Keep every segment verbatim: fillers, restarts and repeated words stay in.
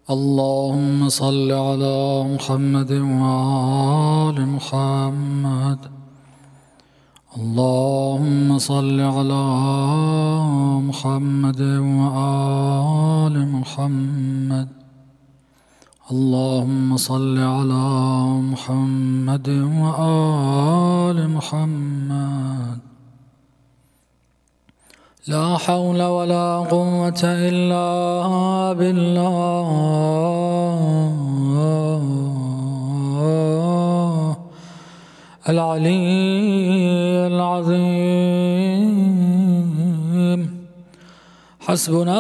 اللهم صل على محمد وآل محمد. اللهم صل على محمد وآل محمد. اللهم صل على محمد وآل محمد. لا حول ولا قوة إلا بالله العلي العظيم. حسبنا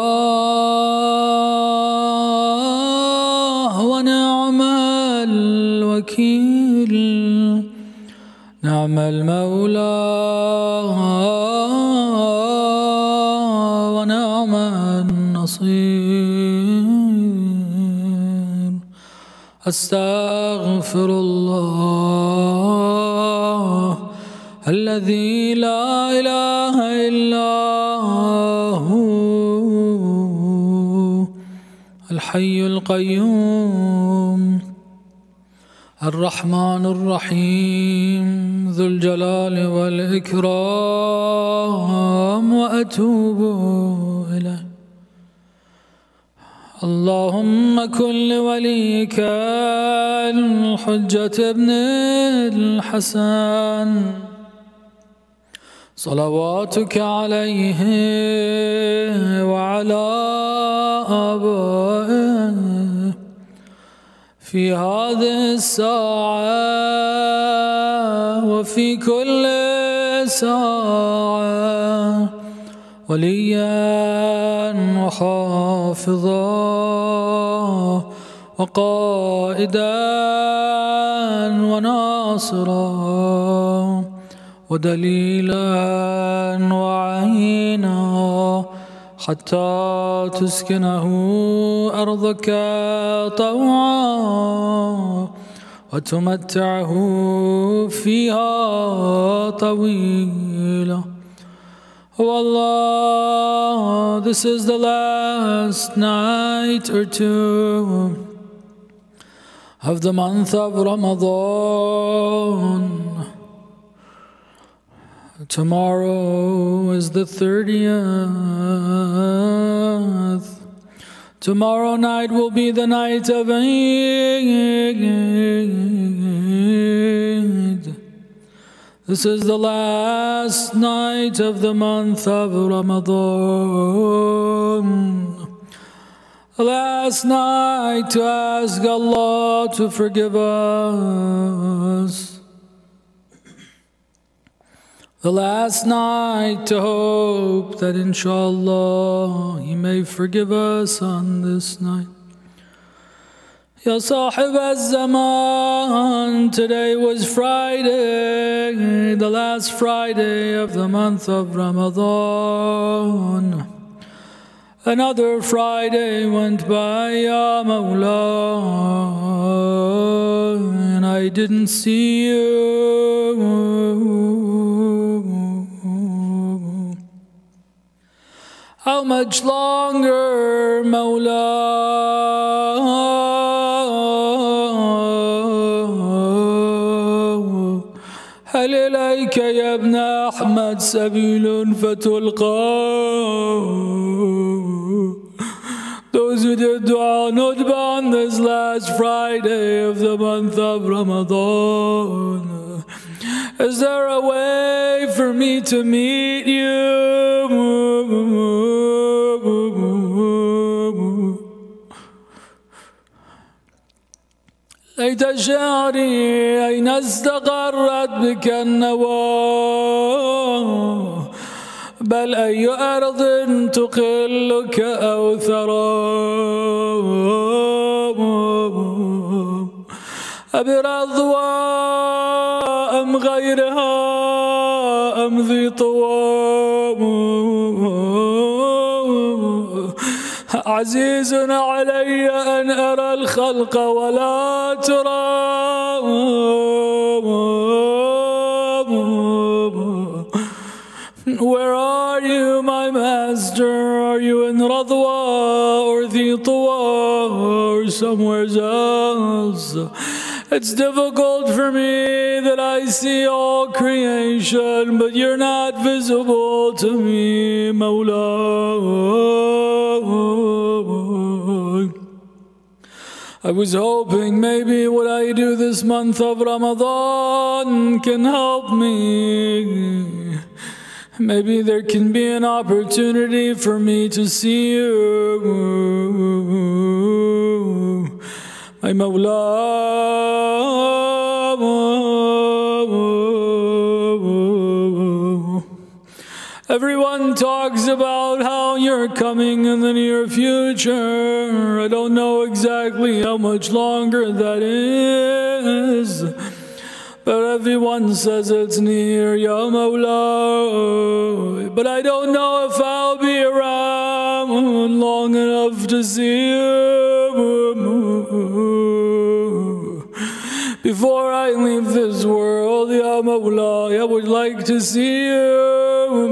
الله ونعم الوكيل. نعم المولى ونعم النصير. أستغفر الله الذي لا إله إلا هو الحي القيوم الرحمن الرحيم ذو الجلال والإكرام وأتوب إليه. اللهم كن لوليك الحجة ابن الحسن صلواتك عليه وعلى آبائه في هذه الساعة وفي كل ساعة وليا وحافظا وقائدا وناصرا ودليلا وعينا حتى تسكنه أرضك طوعا وتمتعه فيها طويلا. Oh Allah, this is the last night or two of the month of Ramadan. Tomorrow is the thirtieth. Tomorrow night will be the night of Eid. This is the last night of the month of Ramadan. The last night to ask Allah to forgive us. The last night to hope that inshallah He may forgive us on this night. Ya Sahib al-Zaman, today was Friday, the last Friday of the month of Ramadan. Another Friday went by, Ya Mawla, and I didn't see you. How much longer, Mawla? هل إليك يا ابن أحمد سبيل فتلقى؟ Those who did dua nutba on this last Friday of the month of Ramadan, is there a way for me to meet you? ليت شعري أين استقرت بك النوى، بل أي أرض تقلك أو ثرى. أبرضوى أم غيرها أم ذي طوى. عزيز علي أن أرى الخلق ولا ترى. Where are you, my man? Master, are you in Radwa or Thitwa or somewhere else? It's difficult for me that I see all creation, but you're not visible to me, Mawla. I was hoping maybe what I do this month of Ramadan can help me. Maybe there can be an opportunity for me to see you, my Mawla. Everyone talks about how you're coming in the near future. I don't know exactly how much longer that is, but everyone says it's near, Ya Mawla. But I don't know if I'll be around long enough to see you. Before I leave this world, Ya Mawla, I would like to see you.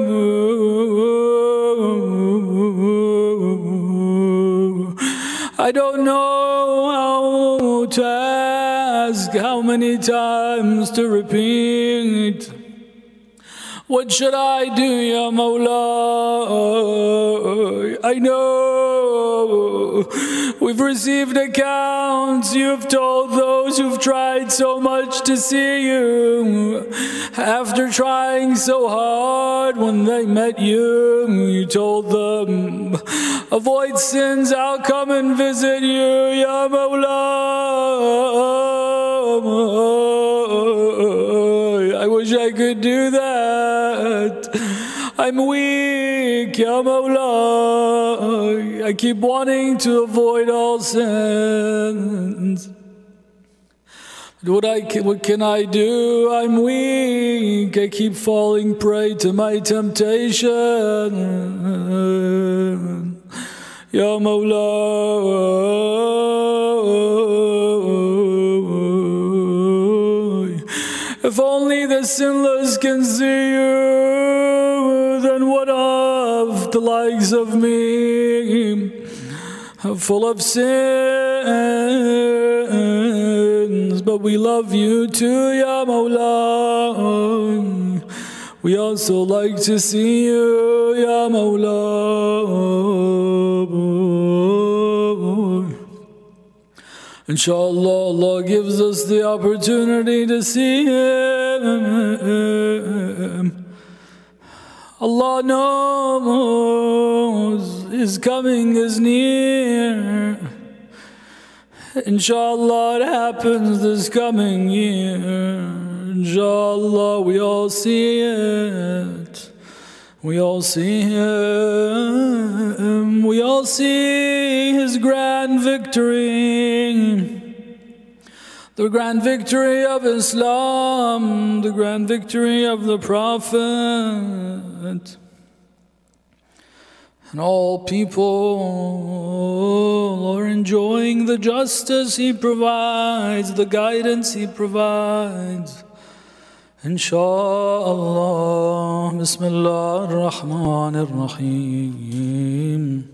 I don't know how to ask, how many times to repeat. What should I do, Ya Mawla? I know we've received accounts. You've told those who've tried so much to see you, after trying so hard when they met you, you told them, avoid sins, I'll come and visit you, Ya Mawla. I wish I could do that. I'm weak, Ya Mawla. I keep wanting to avoid all sins. What, I, what can I do? I'm weak. I keep falling prey to my temptation. Ya Mawla. If only the sinless can see you, then what of the likes of me, full of sins? But we love you too, Ya Mawla. We also like to see you, Ya Mawla. Inshallah, Allah gives us the opportunity to see Him. Allah knows His coming is near. Inshallah, it happens this coming year. Inshallah, we all see it. We all see Him. We all see His grand victory. The grand victory of Islam. The grand victory of the Prophet. And all people are enjoying the justice He provides, the guidance He provides. Inshallah. Bismillah ar-Rahman ar-Rahim.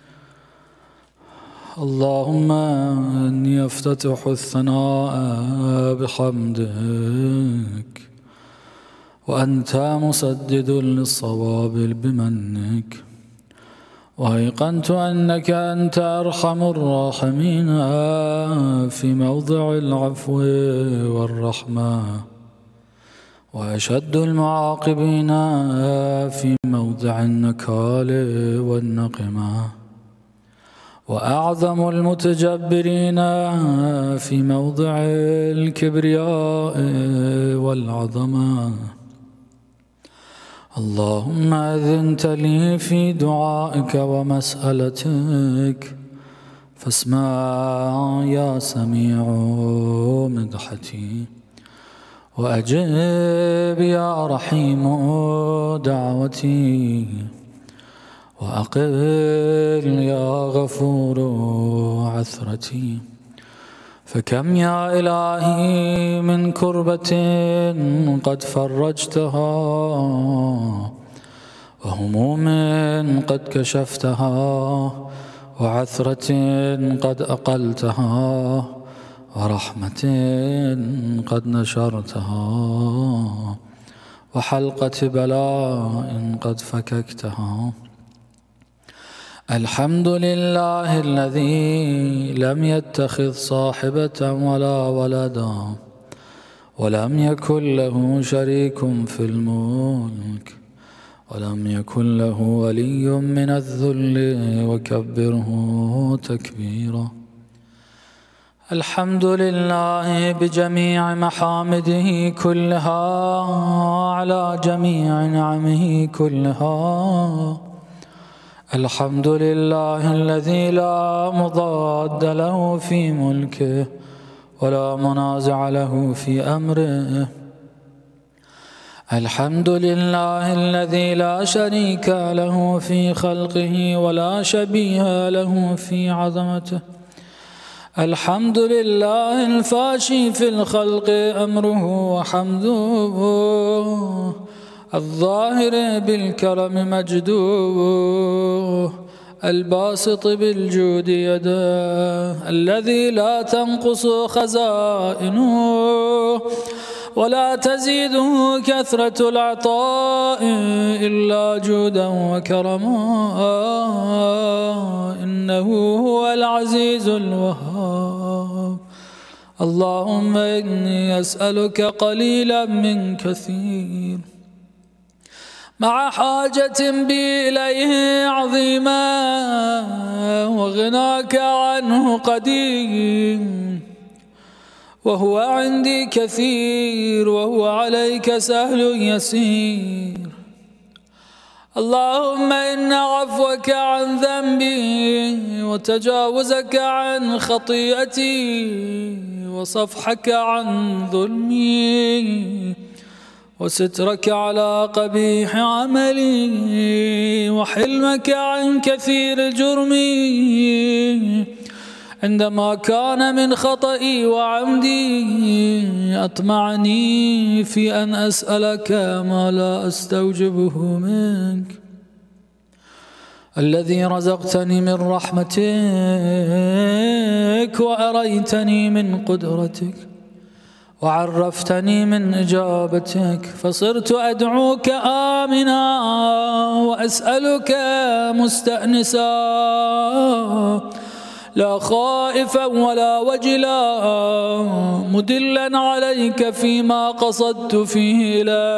Allahumma inni aftatihu ath-thana'a bihamdik wa anta musaddidun lis-sawabi bimannik. وأيقنت أنك أنت أرحم الراحمين في موضع العفو والرحمة وأشد المعاقبين في موضع النكال والنقمة وأعظم المتجبرين في موضع الكبرياء والعظمة. اللهم أذنت لي في دعائك ومسألتك فاسمع يا سميع مدحتي وأجب يا رحيم دعوتي وأقل يا غفور عثرتي. فكم يا إلهي من كربة قد فرجتها وهموم قد كشفتها، وعثرة قد أقلتها، ورحمة قد نشرتها، وحلقة بلاء قد فككتها. الحمد لله الذي لم يتخذ صاحبة ولا ولدا، ولم يكن له شريك في الملك، ولم يكن له ولي من الذل، وكبره تكبيرا. الحمد لله بجميع محامده كلها، على جميع نعمه كلها. الحمد لله الذي لا مضاد له في ملكه، ولا منازع له في أمره. الحمد لله الذي لا شريك له في خلقه، ولا شبيه له في عظمته. الحمد لله الفاشي في الخلق أمره وحمده، الظاهر بالكرم مجدوه، الباسط بالجود يده، الذي لا تنقص خزائنه، ولا تزيده كثرة العطاء إلا جودا وكرما. إنه هو العزيز الوهاب. اللهم إني أسألك قليلا من كثير، مع حاجة بي إليه عظيمة، وغناك عنه قديم، وهو عندي كثير، وهو عليك سهل يسير. اللهم إن عفوك عن ذنبي، وتجاوزك عن خطيئتي، وصفحك عن ظلمي، وسترك على قبيح عملي، وحلمك عن كثير جرمي، عندما كان من خطئي وعمدي أطمعني في أن أسألك ما لا أستوجبه منك. الذي رزقتني من رحمتك، وأريتني من قدرتك، وعرفتني من إجابتك، فصرت أدعوك آمنا، وأسألك مستأنسا، لا خائفا ولا وجلا، مدلا عليك فيما قصدت فيه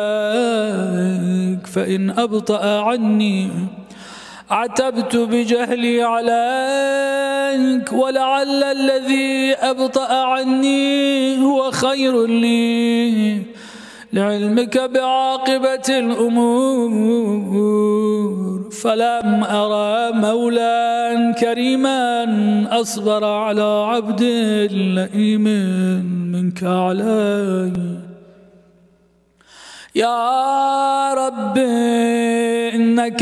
إليك. فإن أبطأ عني عتبت بجهلي عليك، ولعل الذي أبطأ عني هو خير لي، لعلمك بعاقبة الأمور. فلم أرى مولا كريما أصبر على عبد لئيم منك علي. يا رب إنك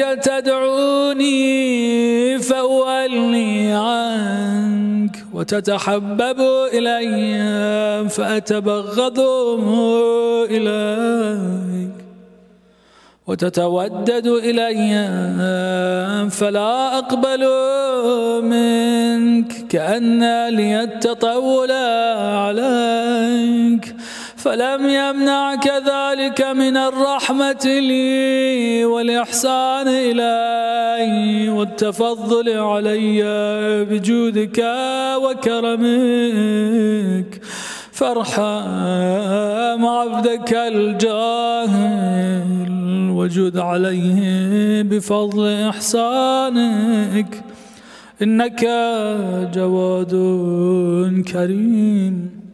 تدعوني فأولي عنك، وتتحبب إلي فأتبغض إليك، وتتودد إلي فلا أقبل منك، كأن لي التطول عليك. فلم يمنعك ذلك من الرحمة لي، والإحسان إلي، والتفضل علي بجودك وكرمك. فارحم عبدك الجاهل، وجد عليه بفضل إحسانك، إنك جواد كريم.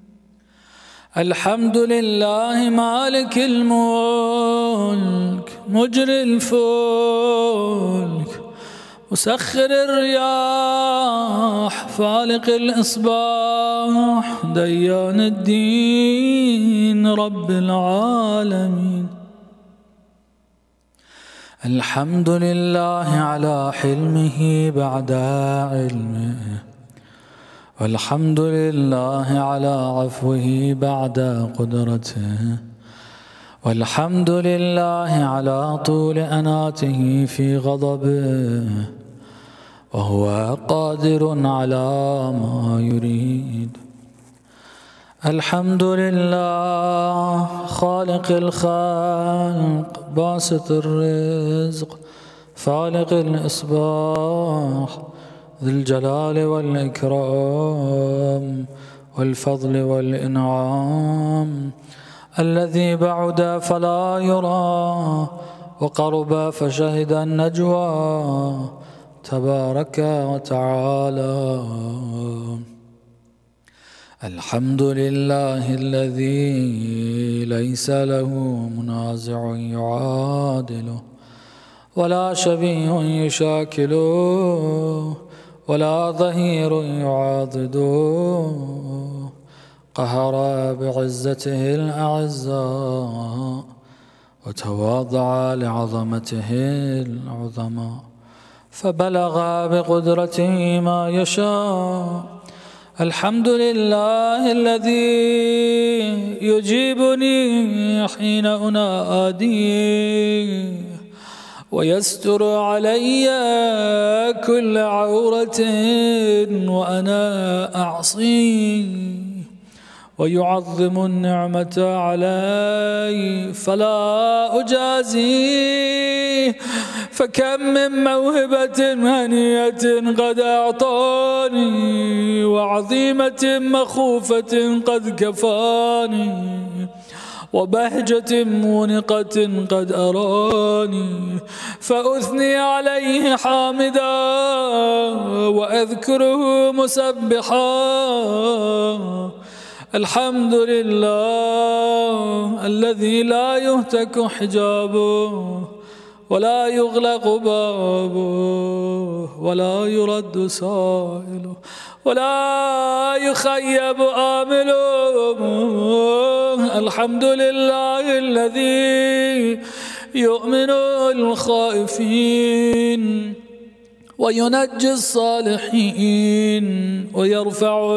الحمد لله مالك الملك، مجري الفلك، مسخر الرياح، فالق الإصباح، ديان الدين، رب العالمين. الحمد لله على حلمه بعد علمه، والحمد لله على عفوه بعد قدرته، والحمد لله على طول أناته في غضبه، وهو قادر على ما يريد. الحمد لله خالق الخلق باسط الرزق فالق الإصباح ذي الجلال والإكرام والفضل والإنعام، الذي بعد فلا يرى وقرب فشهد النجوى، تبارك وتعالى. الحمد لله الذي ليس له منازع يعادله، ولا شبيه يشاكله، ولا ظهير يعاضده. قهر بعزته الأعزاء، وتواضع لعظمته العظماء، فبلغ بقدرته ما يشاء. الحمد لله الذي يجيبني حين أناديه، ويستر علي كل عورة وأنا أعصيه، ويعظم النعمة علي فلا أجازيه. فكم من موهبة هنية قد أعطاني، وعظيمة مخوفة قد كفاني، وبهجة مونقة قد أراني، فأثني عليه حامدا وأذكره مسبحا. الحمد لله الذي لا يهتك حجابه، ولا يغلق بابه، ولا يرد سائله، ولا يخيب آمله. الحمد لله الذي يؤمن الخائفين، وينجي الصالحين، ويرفع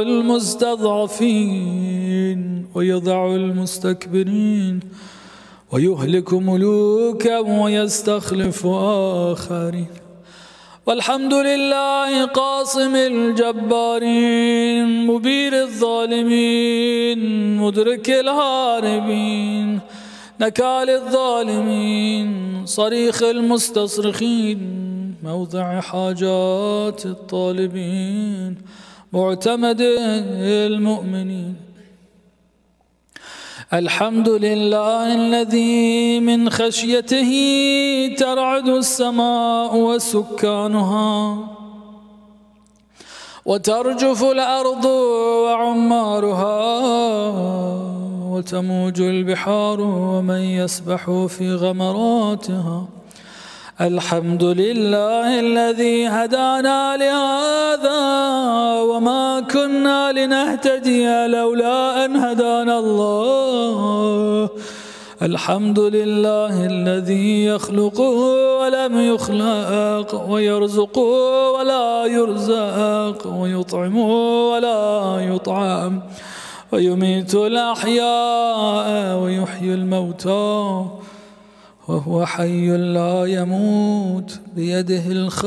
المستضعفين، ويضع المستكبرين، ويهلك ملوكا ويستخلف آخرين. والحمد لله قاصم الجبارين، مبير الظالمين، مدرك الهاربين، نكال الظالمين، صريخ المستصرخين، موضع حاجات الطالبين، معتمد المؤمنين. الحمد لله الذي من خشيته ترعد السماء وسكانها، وترجف الأرض وعمارها، وتموج البحار ومن يسبح في غمراتها. الحمد لله الذي هدانا لهذا، وما كنا لنهتدي لولا أن هدانا الله. الحمد لله الذي يخلق ولم يخلق، ويرزق ولا يرزق، ويطعم ولا يطعم، ويميت الأحياء ويحيي الموتى، وهو حي لا يموت، بيده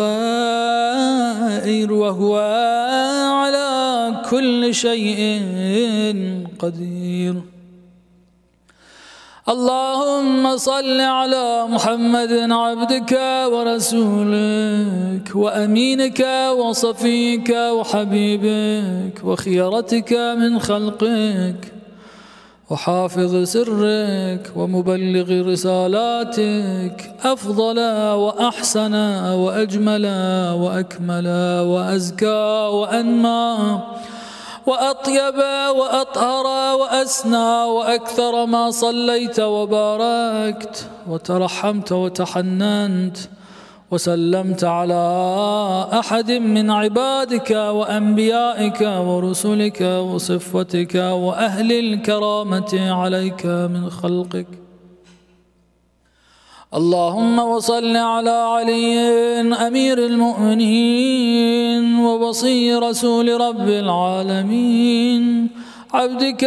الخير، وهو على كل شيء قدير. اللهم صل على محمد عبدك ورسولك وأمينك وصفيك وحبيبك وخيرتك من خلقك، وحافظ سرك ومبلغ رسالاتك، أفضل وأحسن وأجمل وأكمل وأزكى وأنمى وأطيب وأطهر وأسنى وأكثر ما صليت وباركت وترحمت وتحننت وسلمت على أحد من عبادك وأنبيائك ورسلك وصفتك وأهل الكرامة عليك من خلقك. اللهم وصل على علي أمير المؤمنين ووصي رسول رب العالمين، عبدك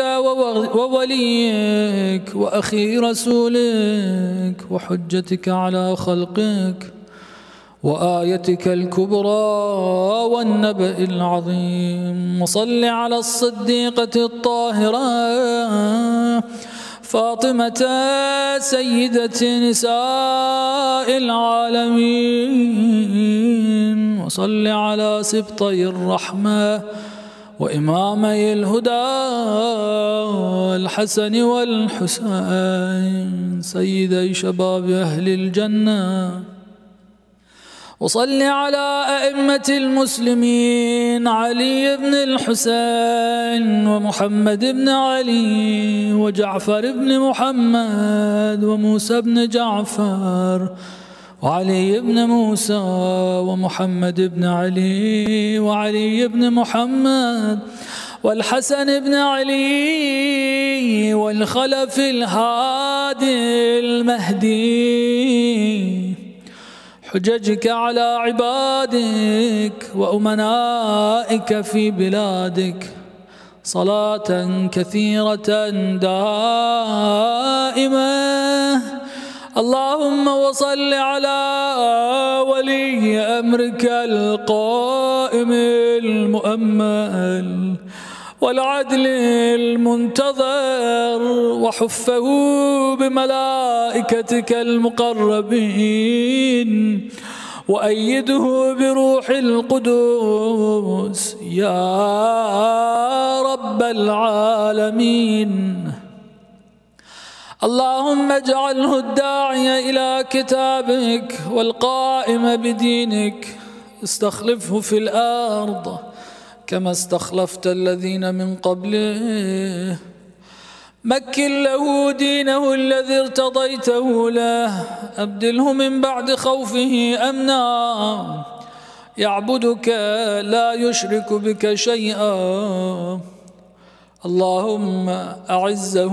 ووليك وأخي رسولك وحجتك على خلقك وآيتك الكبرى والنبأ العظيم. وصل على الصديقة الطاهرة فاطمة سيدة نساء العالمين. وصل على سبطي الرحمة وإمامي الهدى الحسن والحسين سيدي شباب أهل الجنة. وصل على أئمة المسلمين علي بن الحسين ومحمد بن علي وجعفر بن محمد وموسى بن جعفر وعلي بن موسى ومحمد بن علي وعلي بن محمد والحسن بن علي والخلف الهادي المهدي. حججك على عبادك وأمنائك في بلادك صلاة كثيرة دائمة. اللهم وصل على ولي أمرك القائم المؤمل والعدل المنتظر وحفه بملائكتك المقربين وأيده بروح القدس يا رب العالمين. اللهم اجعله الداعي إلى كتابك والقائم بدينك. استخلفه في الأرض كما استخلفت الذين من قبله. مكن له دينه الذي ارتضيته له. أبدله من بعد خوفه أمنا يعبدك لا يشرك بك شيئا. اللهم أعزه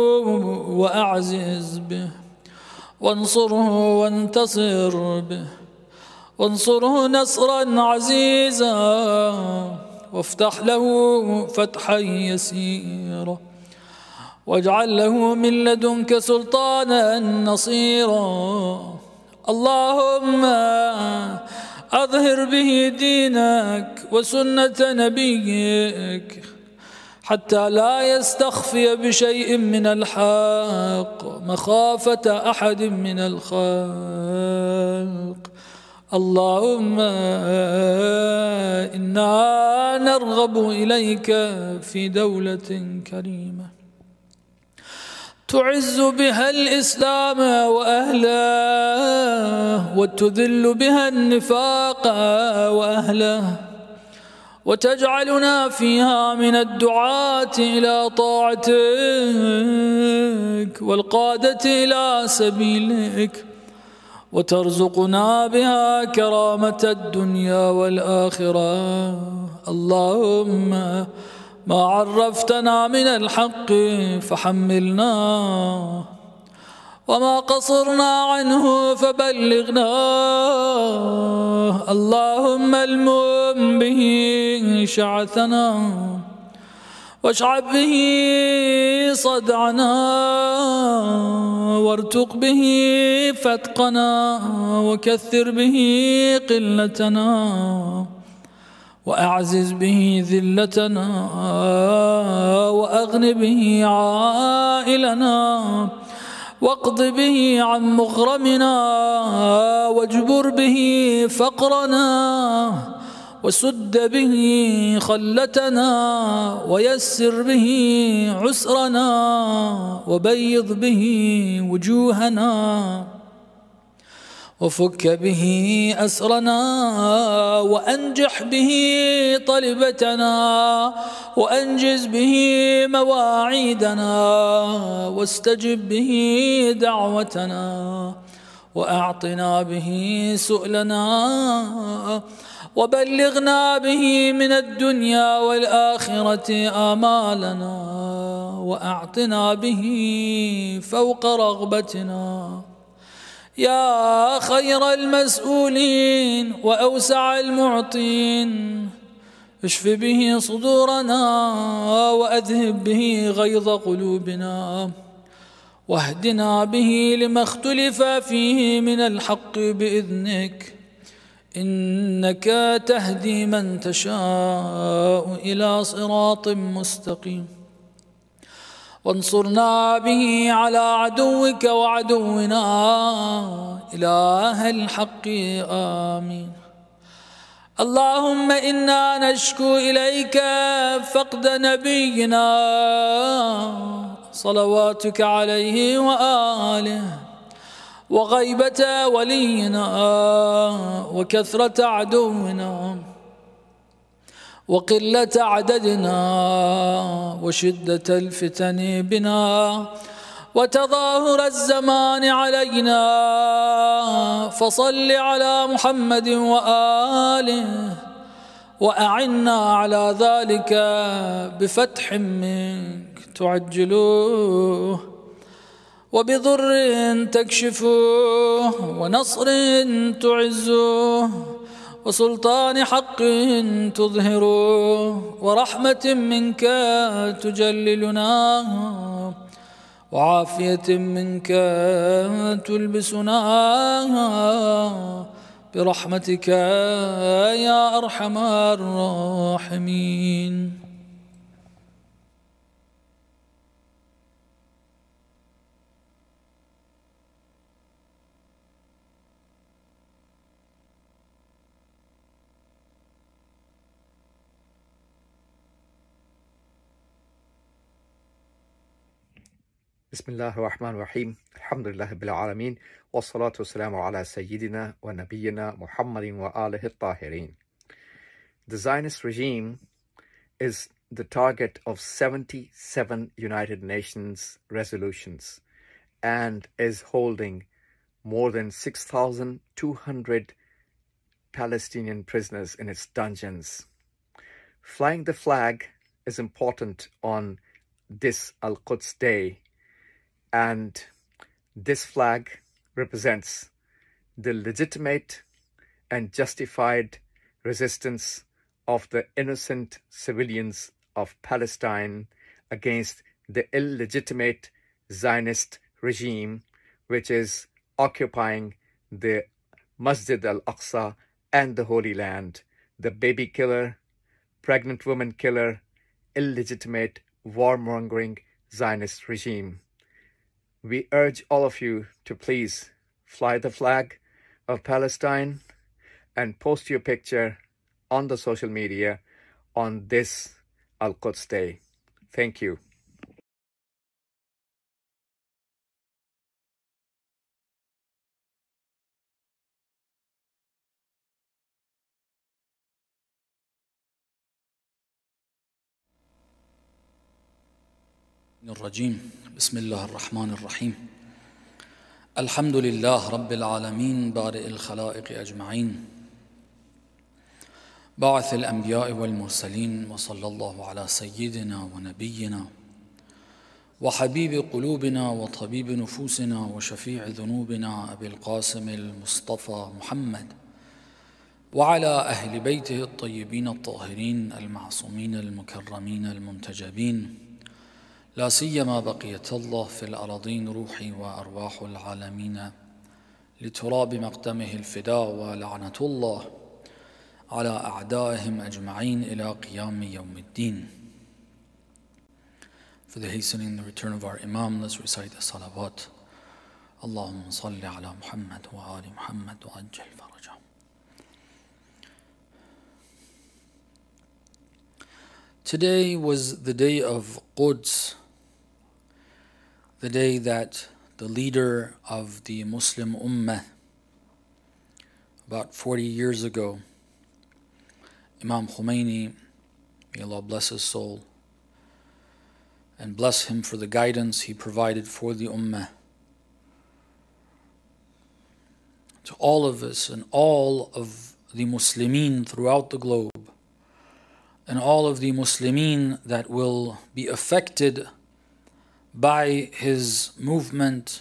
وأعزز به وانصره وانتصر به وانصره نصرا عزيزا وافتح له فتحا يسيرا واجعل له من لدنك سلطانا نصيرا. اللهم أظهر به دينك وسنة نبيك حتى لا يستخفي بشيء من الحق مخافة أحد من الخلق. اللهم إنا نرغب إليك في دولة كريمة تعز بها الإسلام وأهله وتذل بها النفاق وأهله وتجعلنا فيها من الدعاة إلى طاعتك والقادة إلى سبيلك وترزقنا بها كرامة الدنيا والآخرة. اللهم ما عرفتنا من الحق فحملنا وما قصرنا عنه فبلغنا. اللهم المم به شعثنا واشعب به صدعنا وارتق به فتقنا وكثر به قلتنا وأعزز به ذلتنا وأغن به عائلنا واقض به عن مغرمنا واجبر به فقرنا وسد به خلتنا ويسر به عسرنا وبيض به وجوهنا وفك به أسرنا وأنجح به طلبتنا وأنجز به مواعيدنا واستجب به دعوتنا وأعطنا به سؤلنا وبلغنا به من الدنيا والآخرة آمالنا وأعطنا به فوق رغبتنا يا خير المسؤولين وأوسع المعطين. اشف به صدورنا وأذهب به غيظ قلوبنا واهدنا به لما اختلف فيه من الحق بإذنك إنك تهدي من تشاء إلى صراط مستقيم وانصرنا به على عدوك وعدونا إله الحق آمين. اللهم إنا نشكو إليك فقد نبينا صلواتك عليه وآله وغيبة ولينا وكثرة عدونا وقلة عددنا وشدة الفتن بنا وتظاهر الزمان علينا فصل على محمد وآله وأعنا على ذلك بفتح منك تعجلوه وبضر تكشفوه ونصر تعزوه وسلطان حق تظهروه ورحمة منك تجللنا وعافية منك تلبسنا برحمتك يا أرحم الراحمين. Bismillah ar-Rahman ar-Rahim. Alhamdulillah Rabbil Alameen. Wassalatu wassalamu ala Sayyidina wa Nabiyyina Muhammadin wa alihi at-Tahirin. The Zionist regime is the target of seventy-seven United Nations resolutions and is holding more than six thousand two hundred Palestinian prisoners in its dungeons. Flying the flag is important on this Al-Quds Day, and this flag represents the legitimate and justified resistance of the innocent civilians of Palestine against the illegitimate Zionist regime, which is occupying the Masjid al-Aqsa and the Holy Land, the baby killer, pregnant woman killer, illegitimate warmongering Zionist regime. We urge all of you to please fly the flag of Palestine and post your picture on the social media on this Al-Quds Day. Thank you. الرجيم بسم الله الرحمن الرحيم الحمد لله رب العالمين بارئ الخلائق أجمعين باعث الأنبياء والمرسلين وصلى الله على سيدنا ونبينا وحبيب قلوبنا وطبيب نفوسنا وشفيع ذنوبنا أبي القاسم المصطفى محمد وعلى أهل بيته الطيبين الطاهرين المعصومين المكرمين المنتجبين، لا سيما بقية الله في الأراضين روحي وأرواح العالمين لتراب مقدمه الفداء، ولعنة الله على أعدائهم أجمعين إلى قيام يوم الدين. For the hastening and the return of our Imam, let's recite the salawat. Allahumma salli ala Muhammad wa ali Muhammad wa ajjal farajah. Today was the day of Quds, the day that the leader of the Muslim Ummah, about forty years ago, Imam Khomeini, may Allah bless his soul, and bless him for the guidance he provided for the Ummah. To all of us and all of the Muslimin throughout the globe, and all of the Muslimin that will be affected by his movement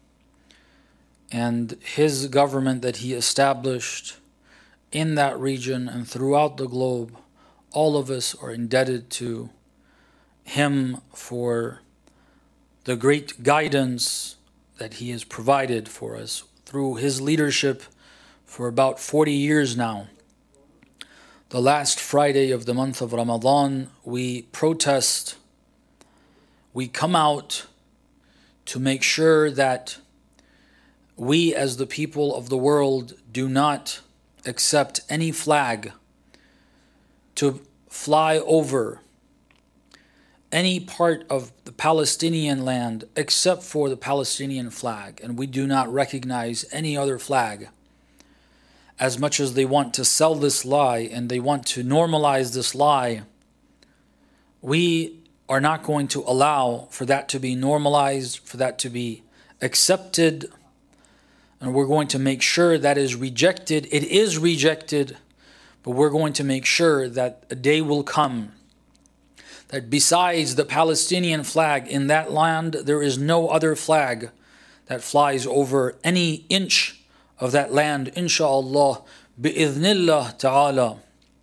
and his government that he established in that region and throughout the globe, all of us are indebted to him for the great guidance that he has provided for us through his leadership for about forty years now. The last Friday of the month of Ramadan, we protest, we come out to make sure that we as the people of the world do not accept any flag to fly over any part of the Palestinian land except for the Palestinian flag. And we do not recognize any other flag. As much as they want to sell this lie and they want to normalize this lie, we are not going to allow for that to be normalized, for that to be accepted. And we're going to make sure that is rejected. It is rejected, but we're going to make sure that a day will come that besides the Palestinian flag in that land, there is no other flag that flies over any inch of that land, insha'Allah, bi'idhnillah ta'ala.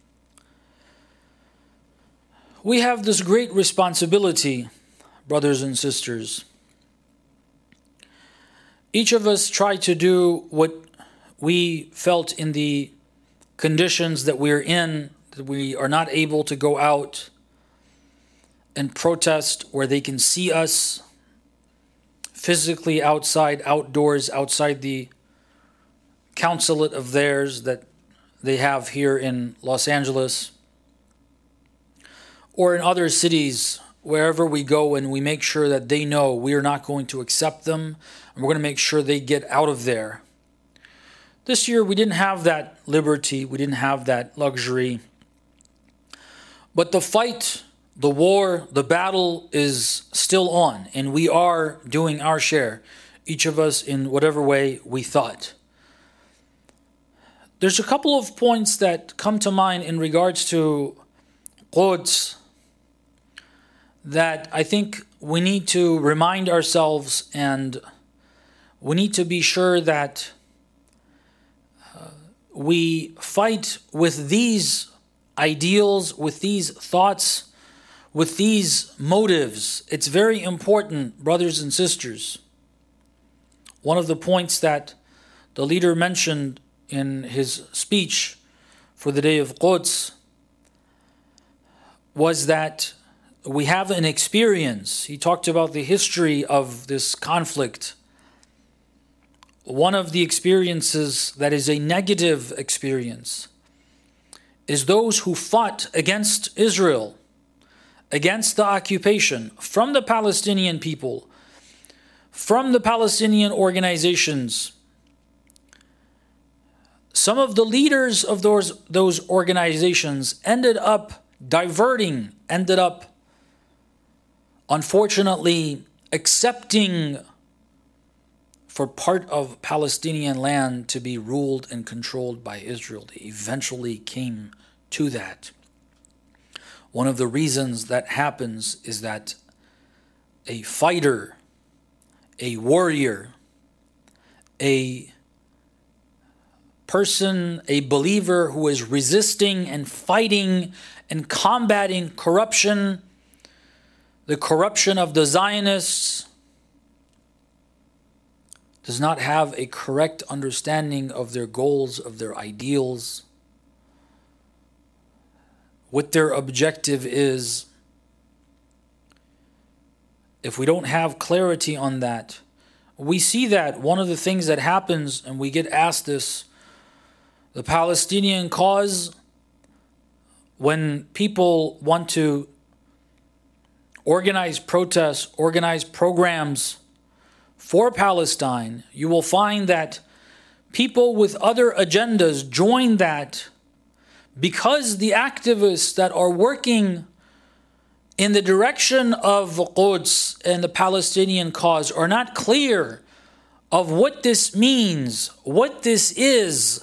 We have this great responsibility, brothers and sisters. Each of us tried to do what we felt in the conditions that we're in, that we are not able to go out and protest where they can see us physically outside, outdoors, outside the consulate of theirs that they have here in Los Angeles or in other cities, wherever we go, and we make sure that they know we are not going to accept them, and we're going to make sure they get out of there. This year we didn't have that liberty, we didn't have that luxury, but the fight, the war, the battle is still on, and we are doing our share, each of us in whatever way we thought. There's a couple of points that come to mind in regards to Quds that I think we need to remind ourselves, and we need to be sure that uh, we fight with these ideals, with these thoughts, with these motives. It's very important, brothers and sisters. One of the points that the leader mentioned in his speech for the day of Quds was that we have an experience. He talked about the history of this conflict. One of the experiences that is a negative experience is those who fought against Israel, against the occupation from the Palestinian people, from the Palestinian organizations. Some of the leaders of those, those organizations ended up diverting, ended up, unfortunately, accepting for part of Palestinian land to be ruled and controlled by Israel. They eventually came to that. One of the reasons that happens is that a fighter, a warrior, a person, a believer who is resisting and fighting and combating corruption, the corruption of the Zionists, does not have a correct understanding of their goals, of their ideals, what their objective is. If we don't have clarity on that, we see that one of the things that happens, and we get asked this, the Palestinian cause, when people want to organize protests, organize programs for Palestine, you will find that people with other agendas join that because the activists that are working in the direction of Quds and the Palestinian cause are not clear of what this means, what this is.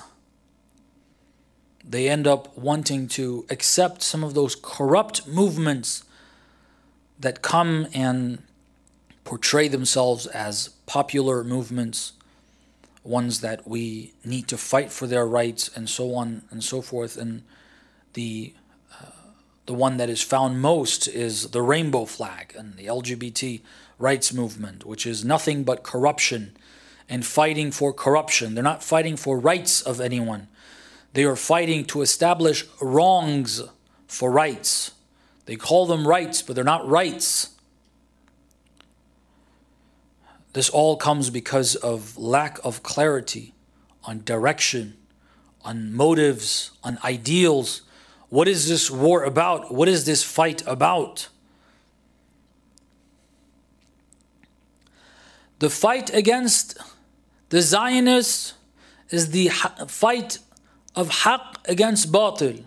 They end up wanting to accept some of those corrupt movements that come and portray themselves as popular movements, ones that we need to fight for their rights and so on and so forth. And the uh, the one that is found most is the rainbow flag and the L G B T rights movement, which is nothing but corruption and fighting for corruption. They're not fighting for rights of anyone. They are fighting to establish wrongs for rights. They call them rights, but they're not rights. This all comes because of lack of clarity on direction, on motives, on ideals. What is this war about? What is this fight about? The fight against the Zionists is the fight of haqq against batil.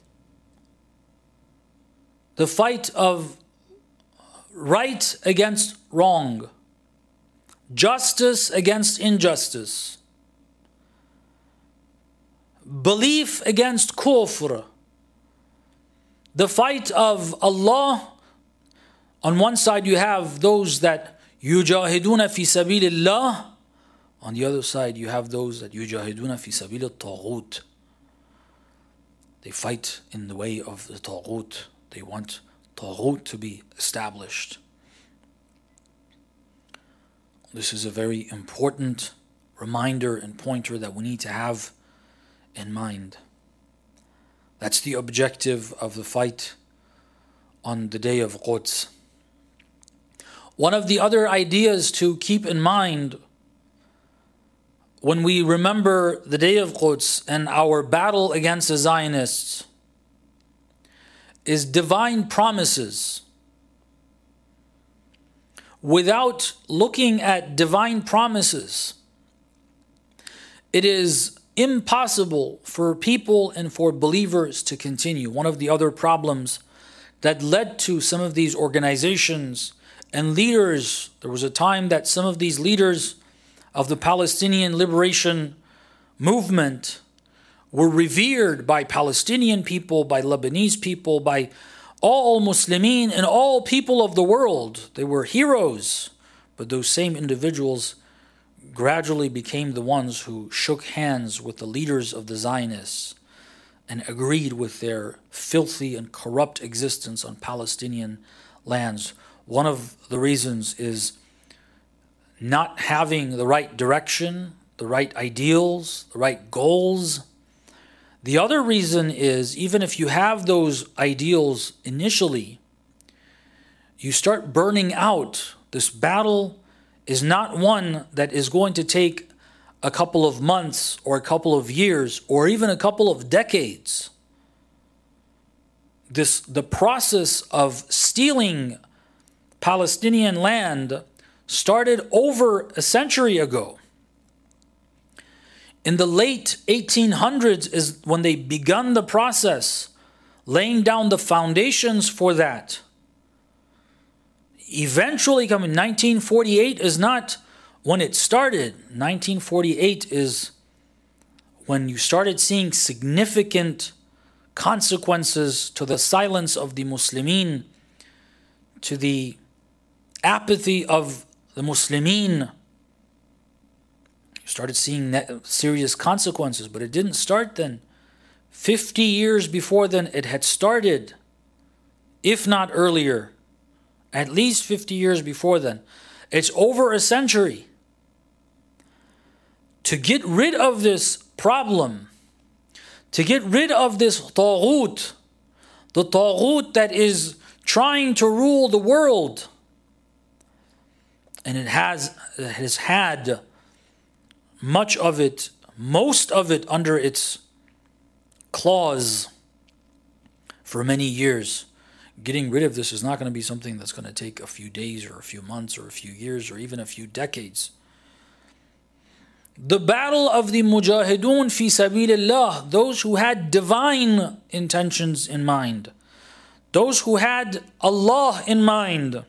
The fight of right against wrong. Justice against injustice. Belief against kufr. The fight of Allah. On one side you have those that yujahiduna fi sabilillah. On the other side you have those that yujahiduna fi sabil al-taghut. They fight in the way of the taghut. They want taghut to be established. This is a very important reminder and pointer that we need to have in mind. That's the objective of the fight on the day of Quds. One of the other ideas to keep in mind when we remember the day of Quds and our battle against the Zionists is divine promises. Without looking at divine promises, it is impossible for people and for believers to continue. One of the other problems that led to some of these organizations and leaders, there was a time that some of these leaders of the Palestinian liberation movement were revered by Palestinian people, by Lebanese people, by all Muslimin and all people of the world. They were heroes. But those same individuals gradually became the ones who shook hands with the leaders of the Zionists and agreed with their filthy and corrupt existence on Palestinian lands. One of the reasons is not having the right direction, the right ideals, the right goals. The other reason is, even if you have those ideals initially, you start burning out. This battle is not one that is going to take a couple of months or a couple of years or even a couple of decades. This, the process of stealing Palestinian land started over a century ago. In the late eighteen hundreds is when they begun the process, laying down the foundations for that. Eventually, coming nineteen forty-eight is not when it started. nineteen forty-eight is when you started seeing significant consequences to the silence of the Muslimin, to the apathy of the Muslimin. Started seeing serious consequences, but it didn't start then. fifty years before then, it had started, if not earlier, at least fifty years before then. It's over a century. To get rid of this problem, to get rid of this taghut, the taghut that is trying to rule the world, and it has, it has had much of it, most of it under its claws for many years. Getting rid of this is not going to be something that's going to take a few days or a few months or a few years or even a few decades. The battle of the Mujahidun fi sabilillah, those who had divine intentions in mind, those who had Allah in mind,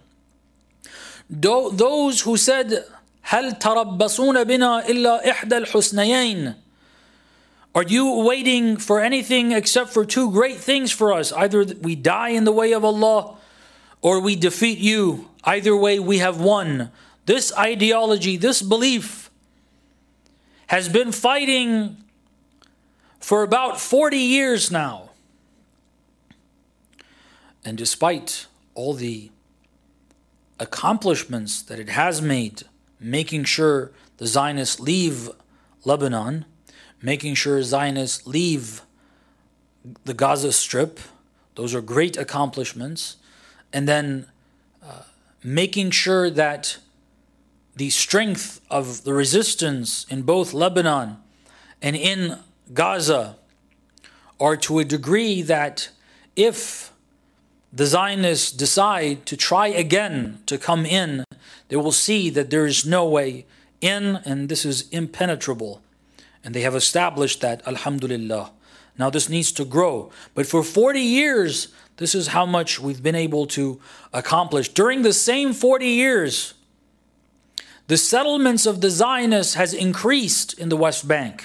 those who said, هل تربصون بنا إلا إحدى الحسنيين. Are you waiting for anything except for two great things for us? Either we die in the way of Allah or we defeat you. Either way, we have won. This ideology, this belief has been fighting for about forty years now. And despite all the accomplishments that it has made, making sure the Zionists leave Lebanon, making sure Zionists leave the Gaza Strip, those are great accomplishments, and then uh, making sure that the strength of the resistance in both Lebanon and in Gaza are to a degree that if the Zionists decide to try again to come in, they will see that there is no way in, and this is impenetrable. And they have established that, alhamdulillah. Now this needs to grow. But for forty years, this is how much we've been able to accomplish. During the same forty years, the settlements of the Zionists has increased in the West Bank.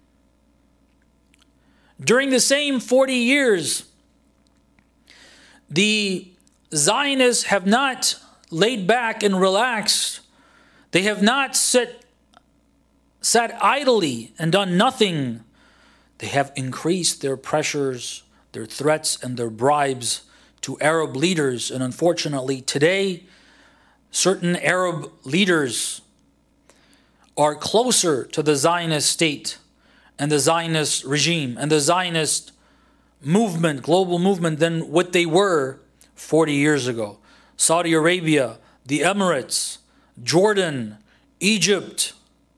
During the same forty years, the Zionists have not laid back and relaxed. They have not sat, sat idly and done nothing. They have increased their pressures, their threats, and their bribes to Arab leaders. And unfortunately, today, certain Arab leaders are closer to the Zionist state and the Zionist regime and the Zionist movement, global movement, than what they were forty years ago. Saudi Arabia, the Emirates, Jordan, Egypt.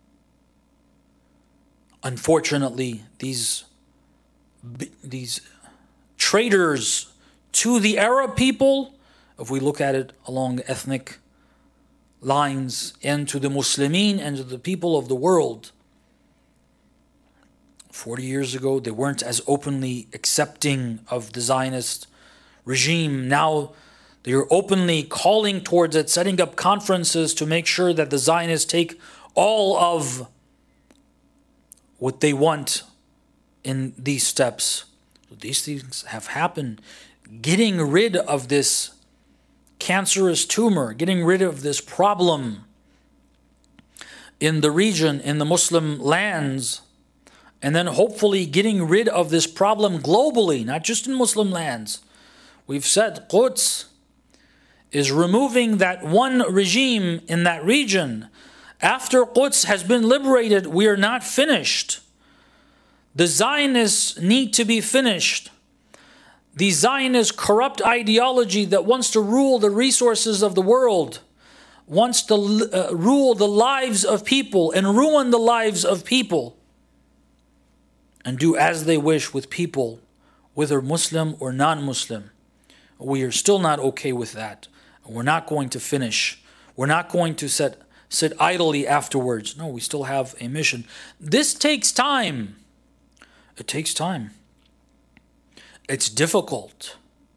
Unfortunately, these, these traitors to the Arab people, if we look at it along ethnic lines, and to the Muslimin and to the people of the world, forty years ago, they weren't as openly accepting of the Zionist regime. Now they are openly calling towards it, setting up conferences to make sure that the Zionists take all of what they want in these steps. So these things have happened. Getting rid of this cancerous tumor, getting rid of this problem in the region, in the Muslim lands, and then hopefully getting rid of this problem globally, not just in Muslim lands. We've said Quds is removing that one regime in that region. After Quds has been liberated, we are not finished. The Zionists need to be finished. The Zionist corrupt ideology that wants to rule the resources of the world, wants to uh, rule the lives of people and ruin the lives of people, and do as they wish with people, whether Muslim or non-Muslim. We are still not okay with that. We're not going to finish. We're not going to sit, sit idly afterwards. No, we still have a mission. This takes time. It takes time. It's difficult.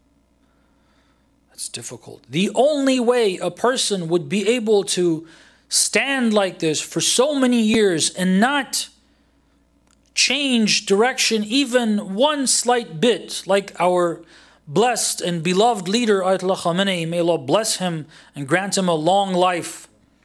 It's difficult. The only way a person would be able to stand like this for so many years and not change direction even one slight bit, like our blessed and beloved leader Ayatollah Khamenei, may Allah bless him and grant him a long life.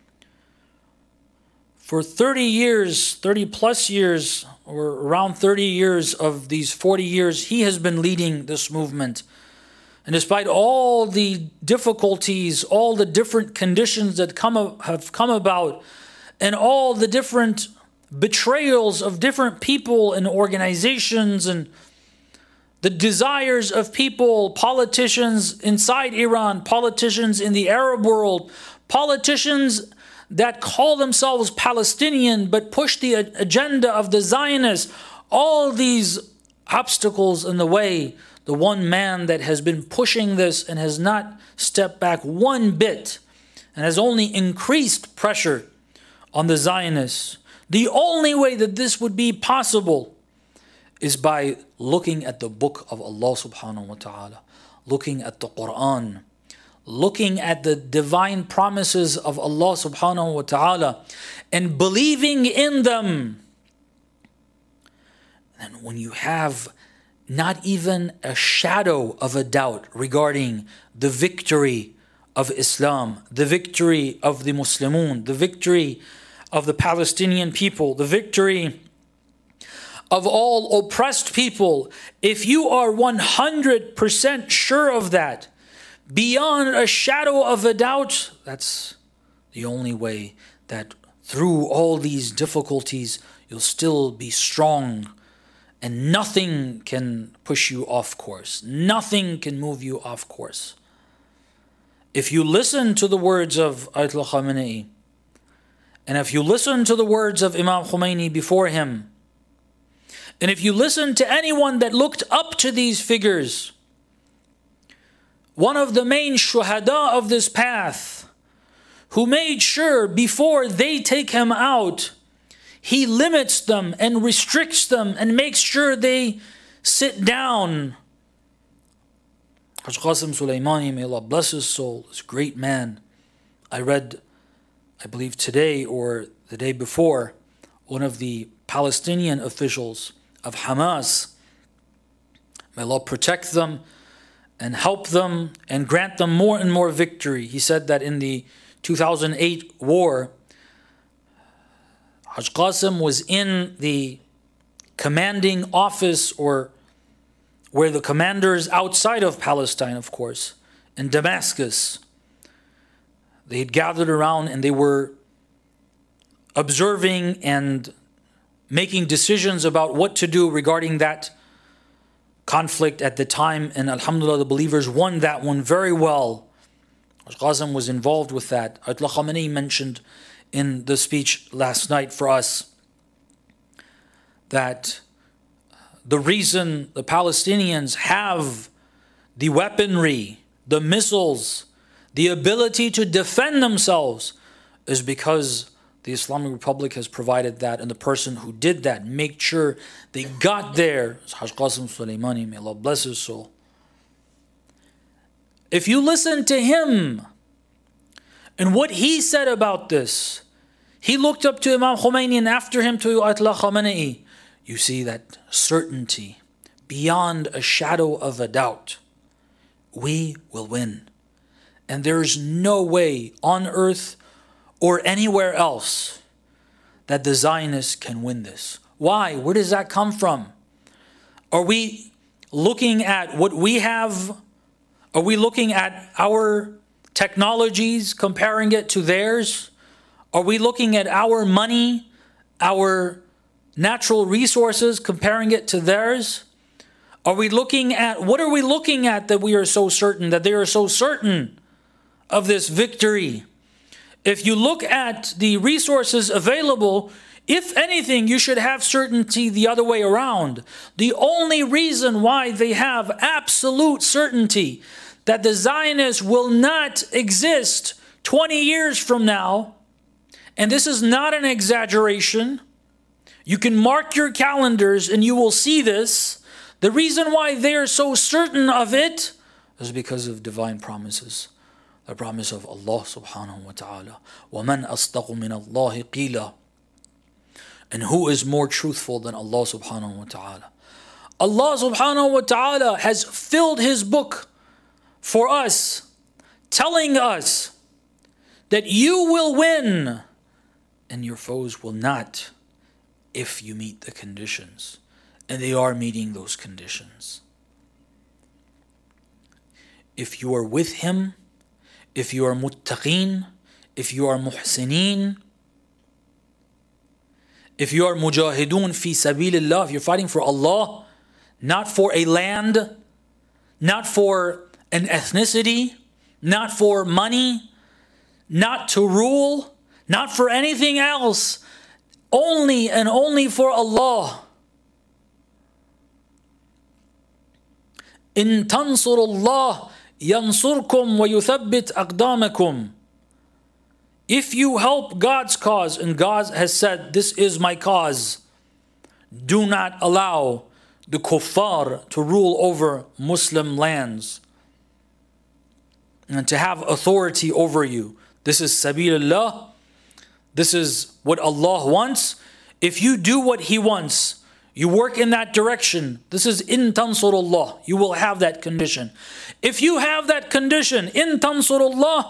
For thirty years, thirty plus years, or around thirty years of these forty years, he has been leading this movement. And despite all the difficulties, all the different conditions that come have come about, and all the different betrayals of different people and organizations, and the desires of people, politicians inside Iran, politicians in the Arab world, politicians that call themselves Palestinian but push the agenda of the Zionists, all these obstacles in the way, the one man that has been pushing this and has not stepped back one bit and has only increased pressure on the Zionists. The only way that this would be possible is by looking at the book of Allah subhanahu wa ta'ala, looking at the Quran, looking at the divine promises of Allah subhanahu wa ta'ala and believing in them. And when you have not even a shadow of a doubt regarding the victory of Islam, the victory of the Muslimun, the victory of the Palestinian people, the victory of all oppressed people, if you are one hundred percent sure of that, beyond a shadow of a doubt, that's the only way that through all these difficulties, you'll still be strong and nothing can push you off course. Nothing can move you off course. If you listen to the words of Ayatollah Khamenei, and if you listen to the words of Imam Khomeini before him, and if you listen to anyone that looked up to these figures, one of the main shuhada of this path, who made sure before they take him out, he limits them and restricts them and makes sure they sit down. Haj Qasim Soleimani, may Allah bless his soul, this great man. I read, I believe today or the day before, one of the Palestinian officials of Hamas, may Allah protect them and help them and grant them more and more victory. He said that in the two thousand eight war, Haj Qasim was in the commanding office, or where the commanders outside of Palestine, of course, in Damascus, they had gathered around and they were observing and making decisions about what to do regarding that conflict at the time. And alhamdulillah, the believers won that one very well. Haj Qasim was involved with that. Ayatollah Khamenei mentioned in the speech last night for us that the reason the Palestinians have the weaponry, the missiles, the ability to defend themselves is because the Islamic Republic has provided that, and the person who did that, make sure they got there, is Haj Qasim Soleimani, may Allah bless his soul. If you listen to him and what he said about this, he looked up to Imam Khomeini and after him to Ayatollah Khamenei. You see that certainty, beyond a shadow of a doubt, we will win. And there's no way on earth or anywhere else that the Zionists can win this. Why? Where does that come from? Are we looking at what we have? Are we looking at our technologies, comparing it to theirs? Are we looking at our money, our natural resources, comparing it to theirs? Are we looking at, what are we looking at that we are so certain, that they are so certain of this victory? If you look at the resources available, if anything, you should have certainty the other way around. The only reason why they have absolute certainty that the Zionists will not exist twenty years from now, and this is not an exaggeration, you can mark your calendars and you will see this. The reason why they are so certain of it is because of divine promises. The promise of Allah subhanahu wa ta'ala. وَمَنْ أَصْدَقُ مِنَ اللَّهِ قِيلًا. And who is more truthful than Allah subhanahu wa ta'ala? Allah subhanahu wa ta'ala has filled His book for us, telling us that you will win and your foes will not, if you meet the conditions. And they are meeting those conditions. If you are with Him, if you are muttaqeen, if you are muhsineen, if you are mujahidun fi sabilillah, if you're fighting for Allah, not for a land, not for an ethnicity, not for money, not to rule, not for anything else, only and only for Allah. In tansurullah yansurkum wa yuthabbit aqdamakum. If you help God's cause, and God has said, this is my cause, do not allow the kuffar to rule over Muslim lands and to have authority over you. This is sabilullah. This is what Allah wants. If you do what He wants, you work in that direction, this is in tansurullah, you will have that condition. If you have that condition, in tansurullah,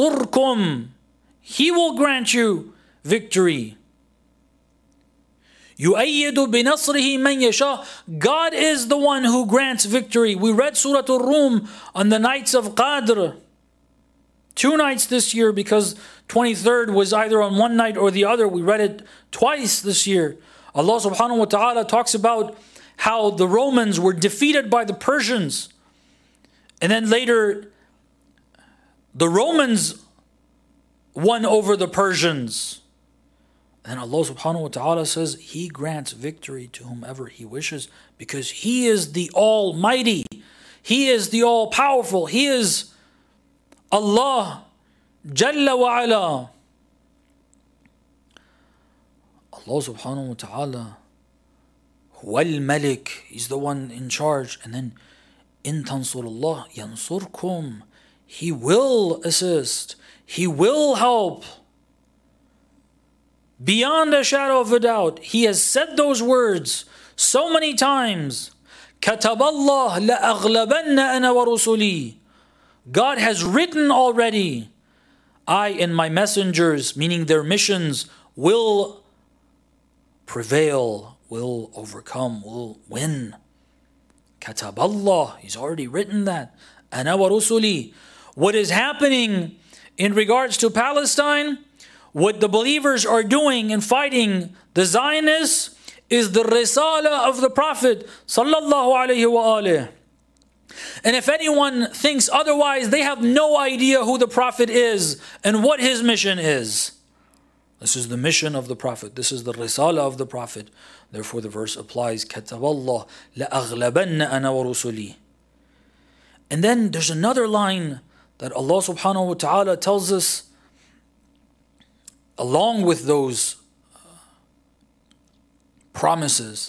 yansurkum, He will grant you victory. يُؤَيِّدُ بِنَصْرِهِ مَنْ يَشَاءُ. God is the one who grants victory. We read Surah Al-Rum on the nights of Qadr. Two nights this year because twenty-third was either on one night or the other. We read it twice this year. Allah subhanahu wa ta'ala talks about how the Romans were defeated by the Persians. And then later, the Romans won over the Persians. And Allah subhanahu wa ta'ala says He grants victory to whomever He wishes because He is the Almighty. He is the All-Powerful. He is Allah Jalla wa Ala. Allah subhanahu wa ta'ala, Huwal Malik, He's the one in charge. And then, In tansurullah yansurkum. He will assist. He will help. Beyond a shadow of a doubt. He has said those words so many times. Kataballah la'aghlabanna ana wa rusuli. God has written already, I and my messengers, meaning their missions, will prevail, will overcome, will win. Kataballah, He's already written that. Ana wa rusuli. What is happening in regards to Palestine, what the believers are doing and fighting the Zionists, is the risala of the Prophet sallallahu alaihi wa alihi. And if anyone thinks otherwise, they have no idea who the Prophet is and what his mission is. This is the mission of the Prophet. This is the risala of the Prophet. Therefore the verse applies, Kataballah la'aghlabanna ana wa rusuli. And then there's another line that Allah subhanahu wa ta'ala tells us along with those promises.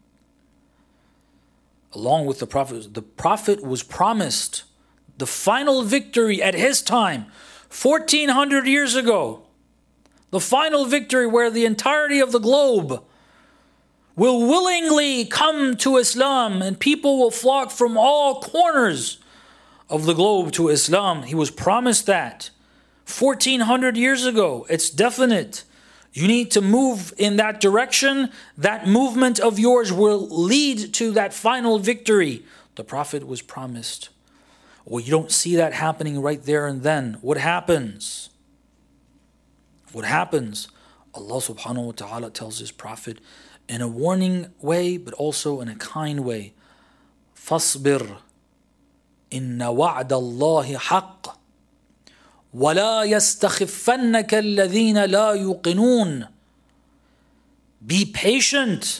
Along with the Prophet, the Prophet was promised the final victory at his time, fourteen hundred years ago. The final victory where the entirety of the globe will willingly come to Islam and people will flock from all corners of the globe to Islam. He was promised that fourteen hundred years ago. It's definite. You need to move in that direction. That movement of yours will lead to that final victory. The Prophet was promised. Well, you don't see that happening right there and then. What happens? What happens? Allah subhanahu wa ta'ala tells His Prophet in a warning way, but also in a kind way. فَاصْبِرْ إِنَّ وَعْدَ اللَّهِ حَقٌّ وَلَا يَسْتَخِفَّنَّكَ الَّذِينَ لَا يُوقِنُونَ. Be patient.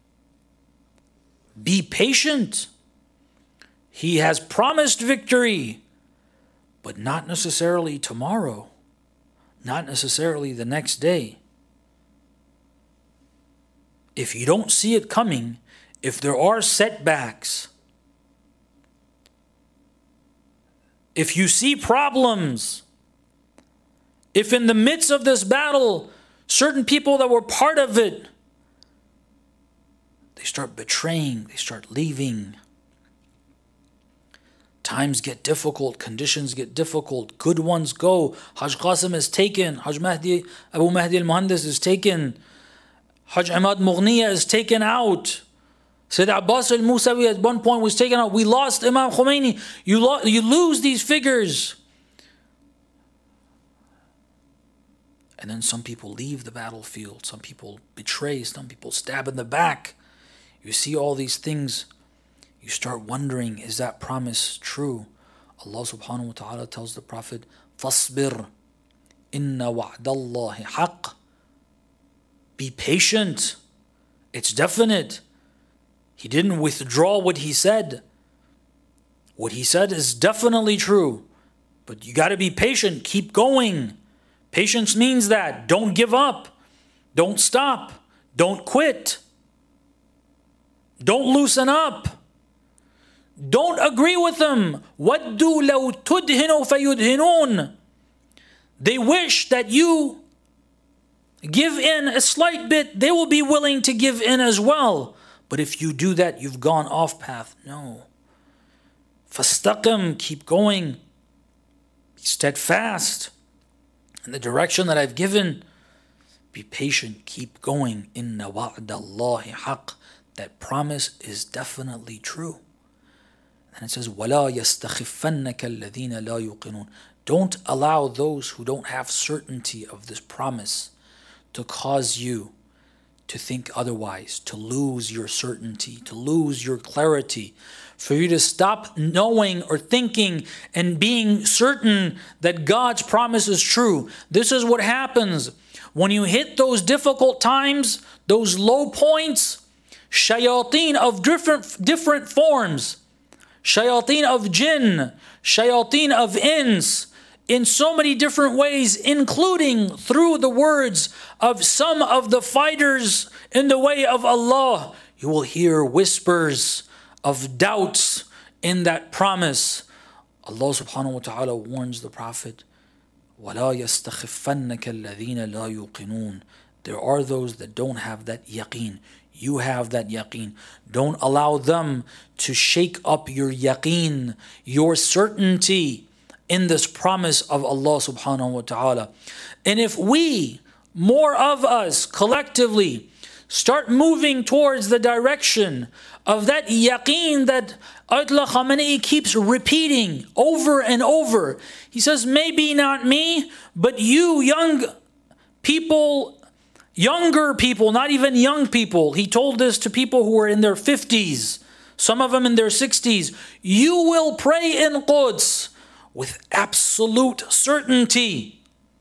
Be patient. He has promised victory, but not necessarily tomorrow. Not necessarily the next day. If you don't see it coming, if there are setbacks, if you see problems, if in the midst of this battle, certain people that were part of it, they start betraying, they start leaving. Times get difficult, conditions get difficult, good ones go. Hajj Qasim is taken, Hajj Mahdi, Abu Mahdi al-Muhandis is taken, Hajj Ahmad Mughniya is taken out. Sayyid Abbas al-Musawi at one point was taken out. We lost Imam Khomeini. You, lo- you lose these figures. And then some people leave the battlefield. Some people betray. Some people stab in the back. You see all these things. You start wondering, is that promise true? Allah subhanahu wa ta'ala tells the Prophet, فَاصْبِرْ إِنَّ وَعْدَ اللَّهِ حَقٌّ. Be patient. It's definite. He didn't withdraw what he said. What he said is definitely true. But you got to be patient. Keep going. Patience means that. Don't give up. Don't stop. Don't quit. Don't loosen up. Don't agree with them. وَدُّوا لَوْ تُدْهِنُوا فَيُدْهِنُونَ. They wish that you give in a slight bit. They will be willing to give in as well. But if you do that, you've gone off path. No. فَاسْتَقِمْ. Keep going. Be steadfast in the direction that I've given. Be patient, keep going. Inna wa'dallahi haqq. That promise is definitely true. And it says, وَلَا يَسْتَخِفَّنَّكَ الَّذِينَ لَا يُوقِنُونَ. Don't allow those who don't have certainty of this promise to cause you to think otherwise, to lose your certainty, to lose your clarity, for you to stop knowing or thinking and being certain that God's promise is true. This is what happens when you hit those difficult times, those low points. Shayateen of different, different forms, shayateen of jinn, shayateen of ins, in so many different ways, including through the words of some of the fighters in the way of Allah. You will hear whispers of doubts in that promise. Allah subhanahu wa ta'ala warns the Prophet, وَلَا يَسْتَخِفَّنَّكَ الَّذِينَ لَا يُوقِنُونَ. There are those that don't have that yaqeen. You have that yaqeen. Don't allow them to shake up your yaqeen, your certainty in this promise of Allah subhanahu wa ta'ala. And if we, more of us collectively, start moving towards the direction of that yaqeen that Ayatollah Khamenei keeps repeating over and over. He says, maybe not me, but you young people, younger people, not even young people. He told this to people who were in their fifties, some of them in their sixties. You will pray in Quds with absolute certainty.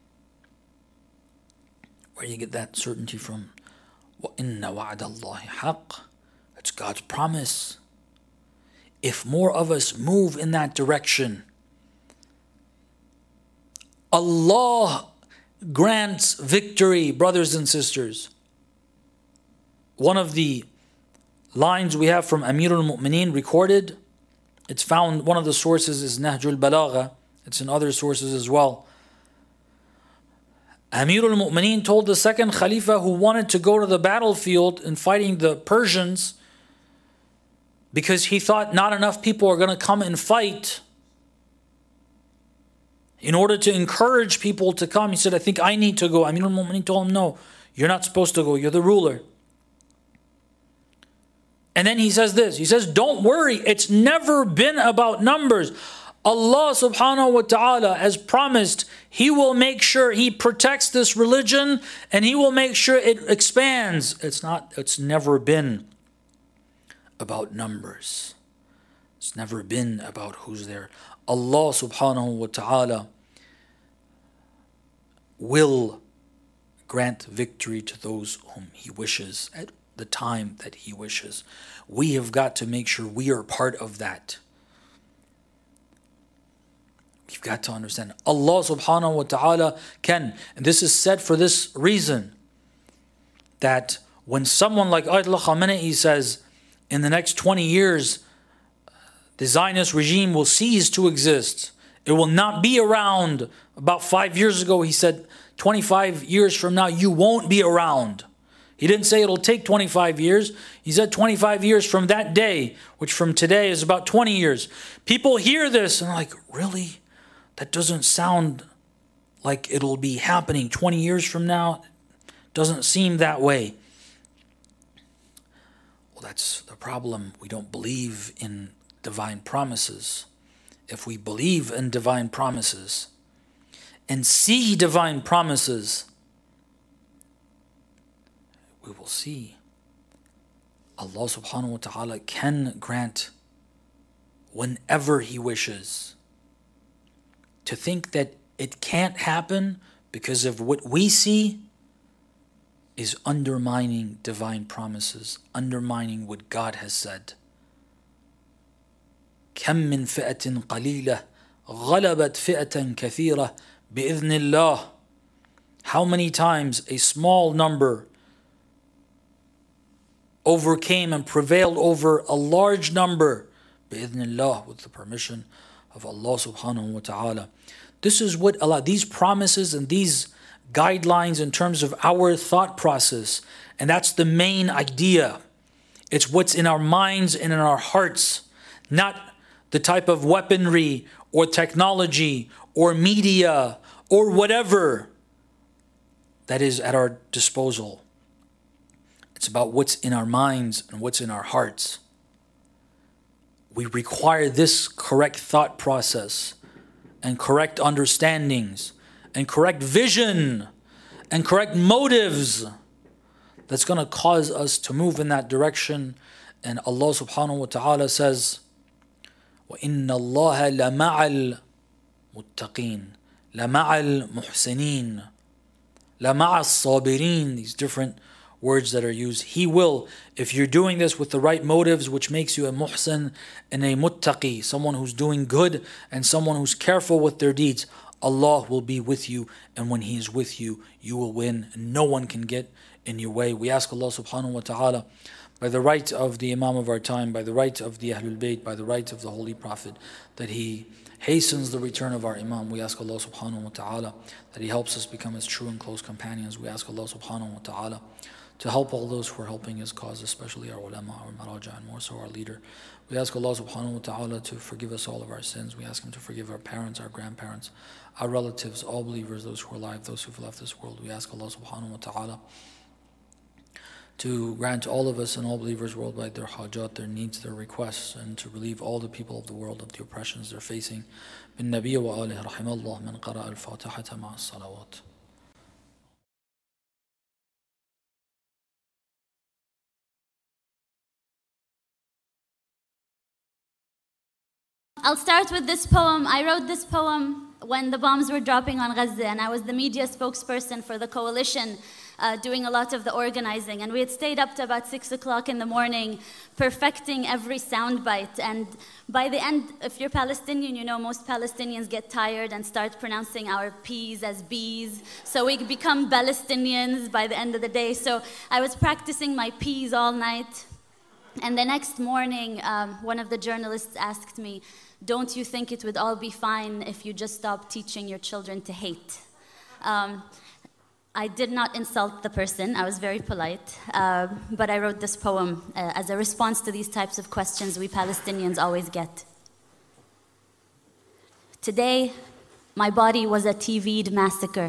Where do you get that certainty from? وَإِنَّ وَعْدَ اللَّهِ حَقٌّ. It's God's promise. If more of us move in that direction, Allah grants victory, brothers and sisters. One of the lines we have from Amir al-Mu'mineen recorded, it's found, one of the sources is Nahjul Balagha. It's in other sources as well. Amir al-Mu'mineen told the second Khalifa who wanted to go to the battlefield in fighting the Persians because he thought not enough people are going to come and fight. In order to encourage people to come, he said, I think I need to go. Amir al-Mu'mineen told him, no, you're not supposed to go. You're the ruler. And then he says this, he says, don't worry, it's never been about numbers. Allah subhanahu wa ta'ala has promised He will make sure He protects this religion and He will make sure it expands. It's not, it's never been about numbers. It's never been about who's there. Allah subhanahu wa ta'ala will grant victory to those whom He wishes at the time that He wishes. We have got to make sure we are part of that. We've got to understand Allah subhanahu wa ta'ala can, and this is said for this reason, that when someone like Ayatollah Khamenei says in the next twenty years the Zionist regime will cease to exist, it will not be around. About five years ago he said twenty-five years from now you won't be around. He didn't say it'll take twenty-five years. He said twenty-five years from that day, which from today is about twenty years. People hear this and are like, really? That doesn't sound like it'll be happening twenty years from now. Doesn't seem that way. Well, that's the problem. We don't believe in divine promises. If we believe in divine promises and see divine promises, we will see Allah subhanahu wa ta'ala can grant whenever He wishes. To think that it can't happen because of what we see is undermining divine promises, undermining what God has said. كم من فئة قليلة غلبت فئة كثيرة بإذن الله. How many times a small number overcame and prevailed over a large number بإذن الله, with the permission of Allah subhanahu wa ta'ala. This is what Allah, these promises and these guidelines in terms of our thought process, and that's the main idea. It's what's in our minds and in our hearts, not the type of weaponry or technology or media or whatever. that is at our disposal. It's about what's in our minds and what's in our hearts. We require this correct thought process and correct understandings and correct vision and correct motives that's going to cause us to move in that direction. And Allah subhanahu wa ta'ala says, وَإِنَّ اللَّهَ لَمَعَ الْمُتَّقِينَ لَمَعَ الْمُحْسِنِينَ لَمَعَ الصَّابِرِينَ. These different words that are used. He will, if you're doing this with the right motives, which makes you a muhsin and a muttaqi, someone who's doing good and someone who's careful with their deeds, Allah will be with you, and when He is with you, you will win, and no one can get in your way. We ask Allah subhanahu wa ta'ala, by the right of the Imam of our time, by the right of the Ahlul Bayt, by the right of the Holy Prophet, that He hastens the return of our Imam. We ask Allah subhanahu wa ta'ala that He helps us become His true and close companions. We ask Allah subhanahu wa ta'ala to help all those who are helping His cause, especially our ulama, our maraja, and more so our leader. We ask Allah subhanahu wa ta'ala to forgive us all of our sins. We ask Him to forgive our parents, our grandparents, our relatives, all believers, those who are alive, those who have left this world. We ask Allah subhanahu wa ta'ala to grant all of us and all believers worldwide their hajat, their needs, their requests, and to relieve all the people of the world of the oppressions they're facing. Bin Nabiy wa alihi rahimallah man qara al-Fatihata ma'a as-salawat. I'll start with this poem. I wrote this poem when the bombs were dropping on Gaza, and I was the media spokesperson for the coalition, uh, doing a lot of the organizing. And we had stayed up to about six o'clock in the morning, perfecting every soundbite. And by the end, if you're Palestinian, you know most Palestinians get tired and start pronouncing our P's as B's. So we become Palestinians by the end of the day. So I was practicing my P's all night. And the next morning, um, one of the journalists asked me, "Don't you think it would all be fine if you just stopped teaching your children to hate?" Um, I did not insult the person. I was very polite. Uh, but I wrote this poem uh, as a response to these types of questions we Palestinians always get. Today, my body was a T V'd massacre.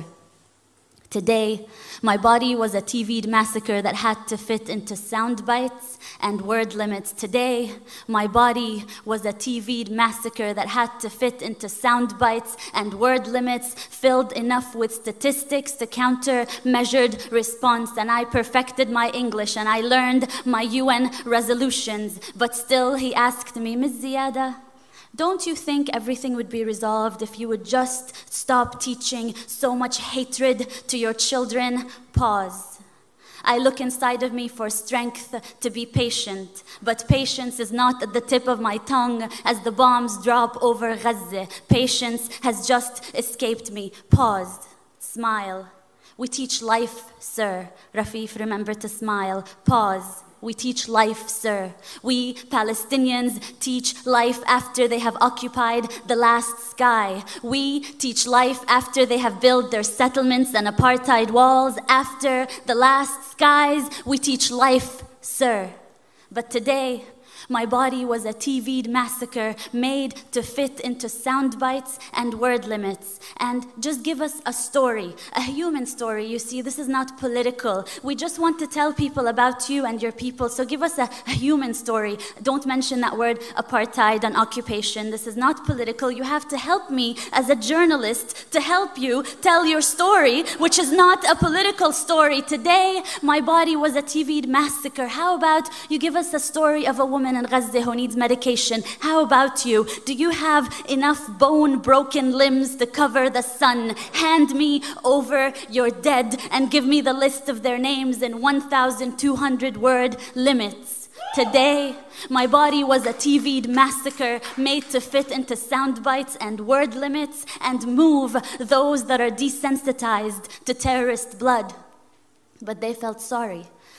Today, my body was a T V'd massacre that had to fit into sound bites and word limits. Today, my body was a T V'd massacre that had to fit into sound bites and word limits, filled enough with statistics to counter measured response. And I perfected my English and I learned my U N resolutions. But still, he asked me, "Miz Ziyada, don't you think everything would be resolved if you would just stop teaching so much hatred to your children?" Pause. I look inside of me for strength to be patient, but patience is not at the tip of my tongue as the bombs drop over Gaza. Patience has just escaped me. Pause. Smile. We teach life, sir. Rafif, remember to smile. Pause. We teach life, sir. We Palestinians teach life after they have occupied the last sky. We teach life after they have built their settlements and apartheid walls. After the last skies, we teach life, sir. But today, my body was a T V'd massacre made to fit into sound bites and word limits. And just give us a story, a human story. You see, this is not political. We just want to tell people about you and your people. So give us a, a human story. Don't mention that word apartheid and occupation. This is not political. You have to help me as a journalist to help you tell your story, which is not a political story. Today, my body was a T V'd massacre. How about you give us a story of a woman in Gaza who needs medication? How about you? Do you have enough bone-broken limbs to cover the sun? Hand me over your dead and give me the list of their names in one thousand two hundred word limits. Today, my body was a T V'd massacre made to fit into sound bites and word limits and move those that are desensitized to terrorist blood. But they felt sorry.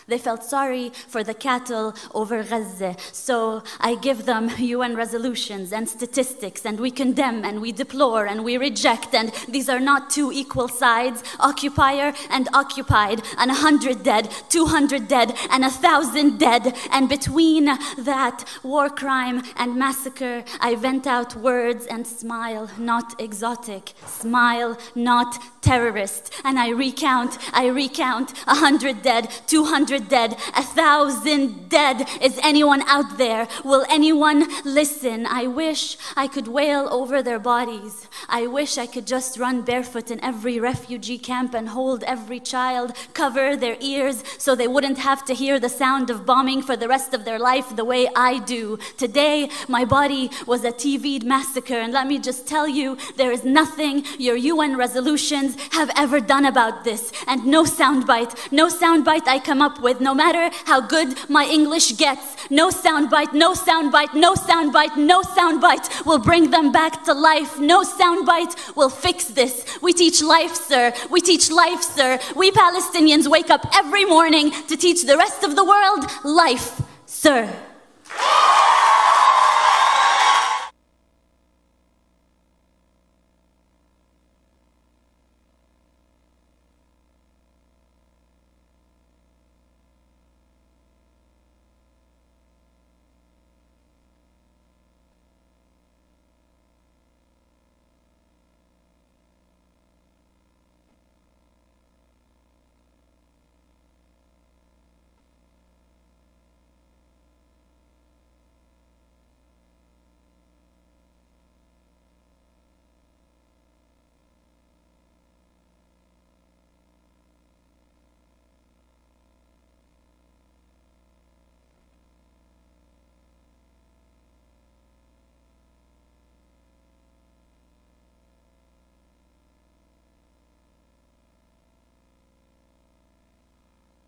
They felt sorry for the cattle over Gaza. So I give them U N resolutions and statistics, and we condemn and we deplore and we reject. And these are not two equal sides, occupier and occupied, and a hundred dead, two hundred dead, and a thousand dead. And between that war crime and massacre, I vent out words and smile, not exotic, smile, not terrorist. And I recount, I recount, a hundred dead, two hundred dead, a thousand dead. Is anyone out there? Will anyone listen? I wish I could wail over their bodies. I wish I could just run barefoot in every refugee camp and hold every child, cover their ears so they wouldn't have to hear the sound of bombing for the rest of their life the way I do. Today, my body was a T V'd massacre, and let me just tell you, there is nothing your U N resolutions have ever done about this. And no soundbite, no soundbite I come up with, no matter how good my English gets, no soundbite, no soundbite, no soundbite, no soundbite will bring them back to life. No soundbite will fix this. We teach life, sir. We teach life, sir. We Palestinians wake up every morning to teach the rest of the world life, sir.